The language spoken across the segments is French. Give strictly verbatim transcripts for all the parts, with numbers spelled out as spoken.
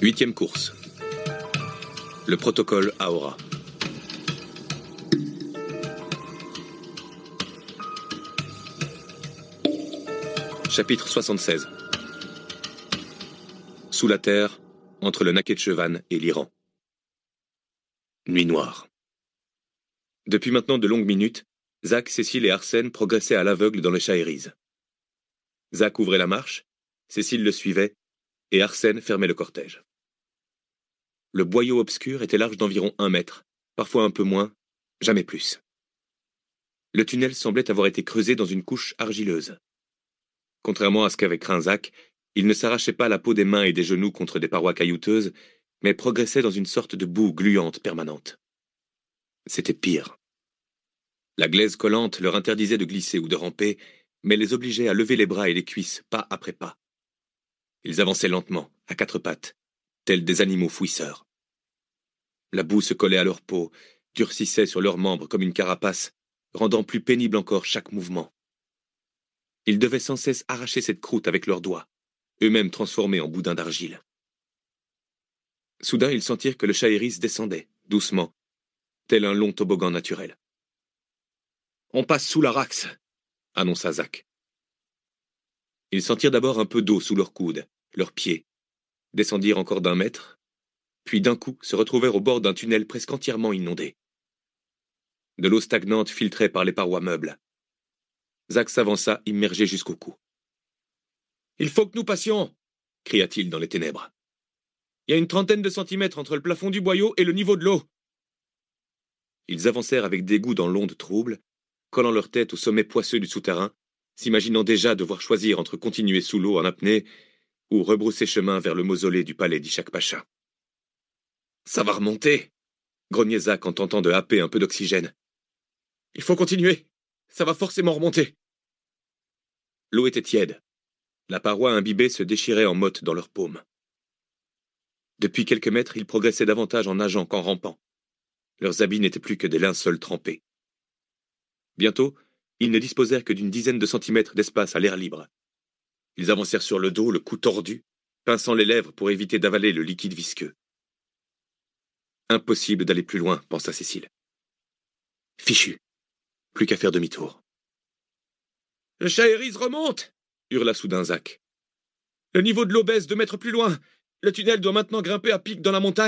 Huitième course. Le protocole Aora. Chapitre soixante-seize. Sous la terre, entre le Nakhetchevan et l'Iran. Nuit noire. Depuis maintenant de longues minutes, Zach, Cécile et Arsène progressaient à l'aveugle dans le Shahériz. Zach ouvrait la marche, Cécile le suivait, et Arsène fermait le cortège. Le boyau obscur était large d'environ un mètre, parfois un peu moins, jamais plus. Le tunnel semblait avoir été creusé dans une couche argileuse. Contrairement à ce qu'avait craint Zach, il ne s'arrachait pas la peau des mains et des genoux contre des parois caillouteuses, mais progressait dans une sorte de boue gluante permanente. C'était pire. La glaise collante leur interdisait de glisser ou de ramper, mais les obligeait à lever les bras et les cuisses, pas après pas. Ils avançaient lentement, à quatre pattes, tels des animaux fouisseurs. La boue se collait à leur peau, durcissait sur leurs membres comme une carapace, rendant plus pénible encore chaque mouvement. Ils devaient sans cesse arracher cette croûte avec leurs doigts, eux-mêmes transformés en boudins d'argile. Soudain, ils sentirent que le Shahériz descendait, doucement, tel un long toboggan naturel. « On passe sous l'Arax !» annonça Zach. Ils sentirent d'abord un peu d'eau sous leurs coudes, leurs pieds, descendirent encore d'un mètre, puis d'un coup se retrouvèrent au bord d'un tunnel presque entièrement inondé. De l'eau stagnante filtrait par les parois meubles. Zach s'avança, immergé jusqu'au cou. « Il faut que nous passions !» cria-t-il dans les ténèbres. « Il y a une trentaine de centimètres entre le plafond du boyau et le niveau de l'eau !» Ils avancèrent avec dégoût dans l'onde trouble, collant leur tête au sommet poisseux du souterrain, s'imaginant déjà devoir choisir entre continuer sous l'eau en apnée ou rebrousser chemin vers le mausolée du palais d'Ishak Pacha. « Ça va remonter !» grognait Zach en tentant de happer un peu d'oxygène. « Il faut continuer, ça va forcément remonter !» L'eau était tiède. La paroi imbibée se déchirait en mottes dans leurs paumes. Depuis quelques mètres, ils progressaient davantage en nageant qu'en rampant. Leurs habits n'étaient plus que des linceuls trempés. Bientôt, ils ne disposèrent que d'une dizaine de centimètres d'espace à l'air libre. Ils avancèrent sur le dos, le cou tordu, pinçant les lèvres pour éviter d'avaler le liquide visqueux. Impossible d'aller plus loin, pensa Cécile. Fichu. Plus qu'à faire demi-tour. « Le Shahériz remonte !» hurla soudain Zach. « Le niveau de l'eau baisse deux mètres plus loin. Le tunnel doit maintenant grimper à pic dans la montagne. »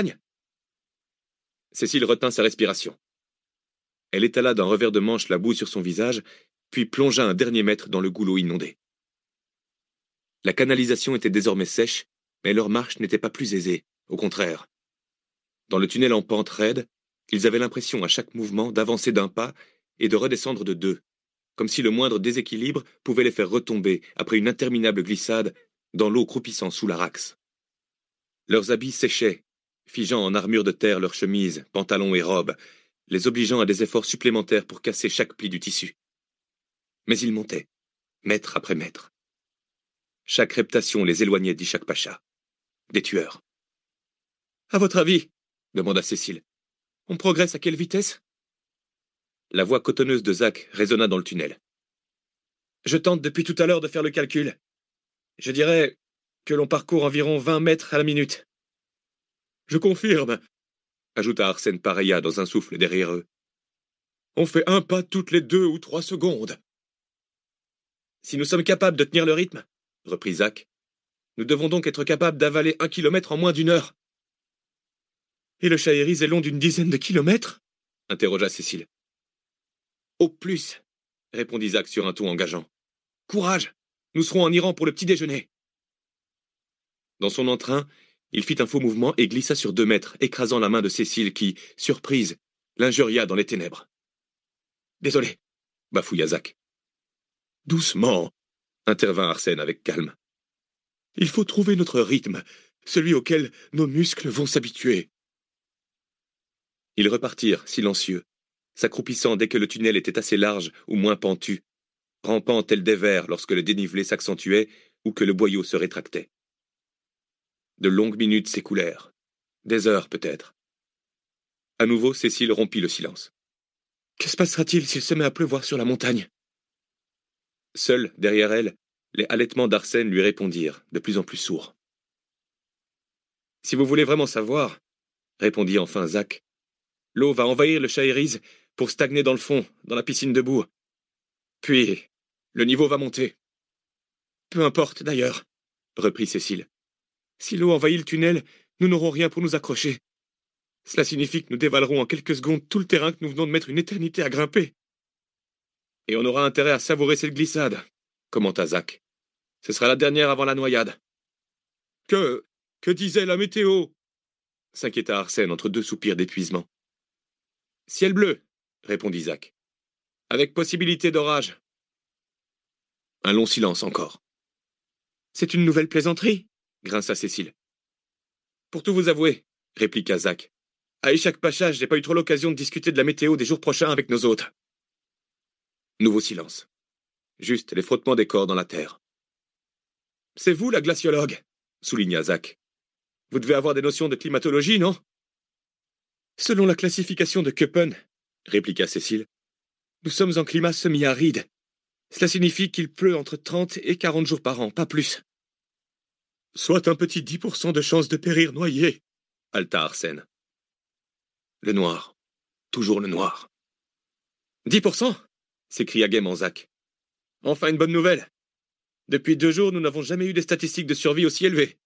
Cécile retint sa respiration. Elle étala d'un revers de manche la boue sur son visage, puis plongea un dernier mètre dans le goulot inondé. La canalisation était désormais sèche, mais leur marche n'était pas plus aisée, au contraire. Dans le tunnel en pente raide, ils avaient l'impression à chaque mouvement d'avancer d'un pas et de redescendre de deux, comme si le moindre déséquilibre pouvait les faire retomber, après une interminable glissade, dans l'eau croupissant sous l'Arax. Leurs habits séchaient, figeant en armure de terre leurs chemises, pantalons et robes, les obligeant à des efforts supplémentaires pour casser chaque pli du tissu. Mais ils montaient, mètre après mètre. Chaque reptation les éloignait d'Ishak Pacha. Des tueurs. « À votre avis ?» demanda Cécile. « On progresse à quelle vitesse ?» La voix cotonneuse de Zach résonna dans le tunnel. « Je tente depuis tout à l'heure de faire le calcul. Je dirais que l'on parcourt environ vingt mètres à la minute. »« Je confirme !» ajouta Arsène Pareya dans un souffle derrière eux. « On fait un pas toutes les deux ou trois secondes. »« Si nous sommes capables de tenir le rythme, » reprit Zach, « nous devons donc être capables d'avaler un kilomètre en moins d'une heure. »« Et le Shahériz est long d'une dizaine de kilomètres » interrogea Cécile. « Au plus, » répondit Zach sur un ton engageant. « Courage, nous serons en Iran pour le petit déjeuner. » Dans son entrain, il fit un faux mouvement et glissa sur deux mètres, écrasant la main de Cécile qui, surprise, l'injuria dans les ténèbres. « Désolé, » bafouilla Zach. « Doucement, » intervint Arsène avec calme. « Il faut trouver notre rythme, celui auquel nos muscles vont s'habituer. » Ils repartirent, silencieux, s'accroupissant dès que le tunnel était assez large ou moins pentu, rampant tels des vers lorsque le dénivelé s'accentuait ou que le boyau se rétractait. De longues minutes s'écoulèrent, des heures peut-être. À nouveau, Cécile rompit le silence. « Que se passera-t-il s'il se met à pleuvoir sur la montagne ?» Seul, derrière elle, les halètements d'Arsène lui répondirent, de plus en plus sourds. Si vous voulez vraiment savoir, répondit enfin Zach, l'eau va envahir le Shaheris pour stagner dans le fond, dans la piscine de boue. Puis, le niveau va monter. Peu importe, d'ailleurs, reprit Cécile. Si l'eau envahit le tunnel, nous n'aurons rien pour nous accrocher. Cela signifie que nous dévalerons en quelques secondes tout le terrain que nous venons de mettre une éternité à grimper. Et on aura intérêt à savourer cette glissade, commenta Zach. Ce sera la dernière avant la noyade. Que... que disait la météo? S'inquiéta Arsène entre deux soupirs d'épuisement. Ciel bleu, répondit Zach. Avec possibilité d'orage. Un long silence encore. C'est une nouvelle plaisanterie, grinça Cécile. Pour tout vous avouer, répliqua Zach, à Ishak Pacha, j'ai pas eu trop l'occasion de discuter de la météo des jours prochains avec nos hôtes. Nouveau silence. Juste les frottements des corps dans la terre. C'est vous la glaciologue, souligna Zach. Vous devez avoir des notions de climatologie, non? Selon la classification de Köppen, répliqua Cécile, nous sommes en climat semi-aride. Cela signifie qu'il pleut entre trente et quarante jours par an, pas plus. Soit un petit dix pour cent de chance de périr noyé, haleta Arsène. Le noir. Toujours le noir. Dix pour cent s'écria gaiement Zach. Enfin une bonne nouvelle. Depuis deux jours, nous n'avons jamais eu des statistiques de survie aussi élevées.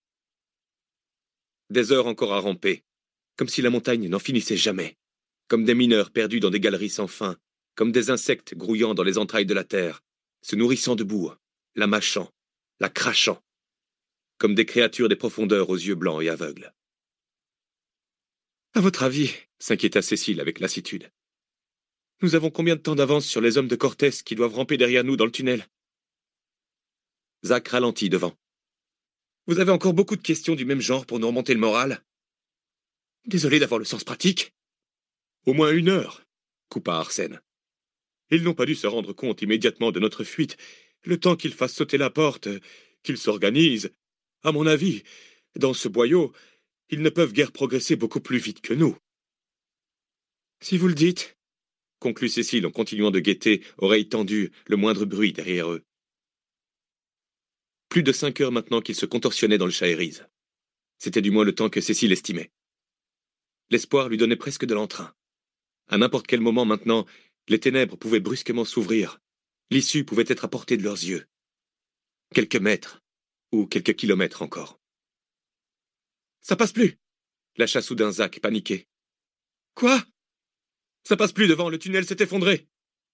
Des heures encore à ramper, comme si la montagne n'en finissait jamais, comme des mineurs perdus dans des galeries sans fin, comme des insectes grouillant dans les entrailles de la terre, se nourrissant de boue, la mâchant, la crachant, comme des créatures des profondeurs aux yeux blancs et aveugles. À votre avis, s'inquiéta Cécile avec lassitude, nous avons combien de temps d'avance sur les hommes de Cortés qui doivent ramper derrière nous dans le tunnel? Zach ralentit devant. Vous avez encore beaucoup de questions du même genre pour nous remonter le moral? Désolé d'avoir le sens pratique. Au moins une heure, coupa Arsène. Ils n'ont pas dû se rendre compte immédiatement de notre fuite, le temps qu'ils fassent sauter la porte, qu'ils s'organisent. À mon avis, dans ce boyau, ils ne peuvent guère progresser beaucoup plus vite que nous. Si vous le dites, conclut Cécile en continuant de guetter, oreilles tendues, le moindre bruit derrière eux. Plus de cinq heures maintenant qu'ils se contorsionnaient dans le Shaheris. C'était du moins le temps que Cécile estimait. L'espoir lui donnait presque de l'entrain. À n'importe quel moment maintenant, les ténèbres pouvaient brusquement s'ouvrir. L'issue pouvait être à portée de leurs yeux. Quelques mètres, ou quelques kilomètres encore. Ça passe plus, lâcha soudain Zach, paniqué. Quoi? Ça passe plus devant, le tunnel s'est effondré.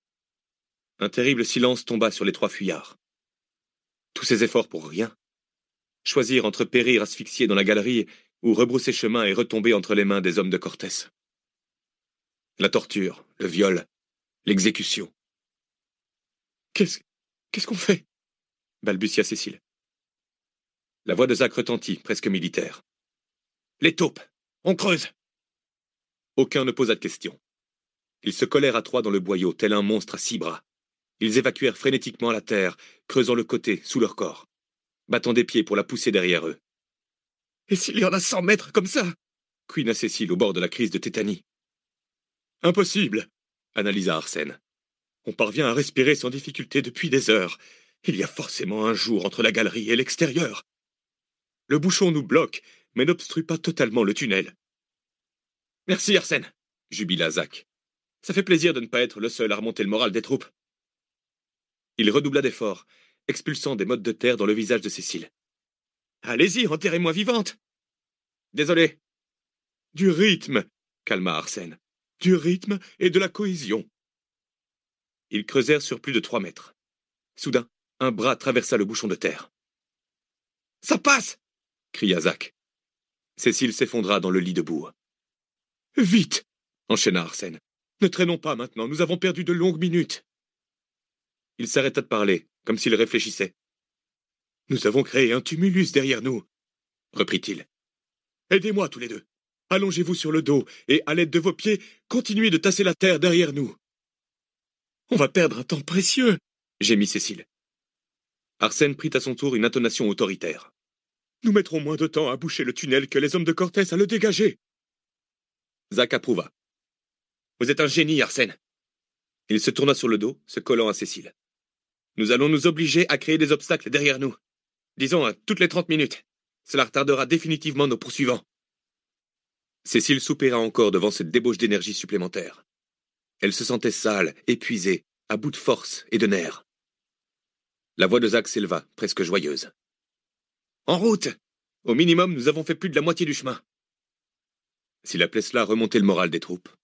Un terrible silence tomba sur les trois fuyards. Tous ces efforts pour rien. Choisir entre périr asphyxié dans la galerie ou rebrousser chemin et retomber entre les mains des hommes de Cortés. La torture, le viol, l'exécution. Qu'est-ce... qu'est-ce qu'on fait? Balbutia Cécile. La voix de Zach retentit, presque militaire. Les taupes! On creuse! Aucun ne posa de questions. Ils se collèrent à trois dans le boyau, tel un monstre à six bras. Ils évacuèrent frénétiquement la terre, creusant le côté, sous leur corps, battant des pieds pour la pousser derrière eux. « Et s'il y en a cent mètres comme ça ?» couina Cécile au bord de la crise de tétanie. « Impossible !» analysa Arsène. « On parvient à respirer sans difficulté depuis des heures. Il y a forcément un jour entre la galerie et l'extérieur. Le bouchon nous bloque, mais n'obstrue pas totalement le tunnel. »« Merci Arsène !» jubila Zach. « Ça fait plaisir de ne pas être le seul à remonter le moral des troupes. » Il redoubla d'efforts, expulsant des mottes de terre dans le visage de Cécile. « Allez-y, enterrez-moi vivante !»« Désolé. »« Du rythme !» calma Arsène. « Du rythme et de la cohésion. » Ils creusèrent sur plus de trois mètres. Soudain, un bras traversa le bouchon de terre. « Ça passe !» cria Zach. Cécile s'effondra dans le lit de boue. « Vite !» enchaîna Arsène. « Ne traînons pas maintenant, nous avons perdu de longues minutes. » Il s'arrêta de parler, comme s'il réfléchissait. « Nous avons créé un tumulus derrière nous, » reprit-il. « Aidez-moi tous les deux. Allongez-vous sur le dos et, à l'aide de vos pieds, continuez de tasser la terre derrière nous. »« On va perdre un temps précieux, » gémit Cécile. Arsène prit à son tour une intonation autoritaire. « Nous mettrons moins de temps à boucher le tunnel que les hommes de Cortés à le dégager. » Zach approuva. « Vous êtes un génie, Arsène. » Il se tourna sur le dos, se collant à Cécile. « Nous allons nous obliger à créer des obstacles derrière nous. Disons, toutes les trente minutes. Cela retardera définitivement nos poursuivants. Cécile soupira encore devant cette débauche d'énergie supplémentaire. Elle se sentait sale, épuisée, à bout de force et de nerfs. La voix de Zach s'éleva, presque joyeuse. « En route! Au minimum, nous avons fait plus de la moitié du chemin. » S'il appelait cela remonter le moral des troupes,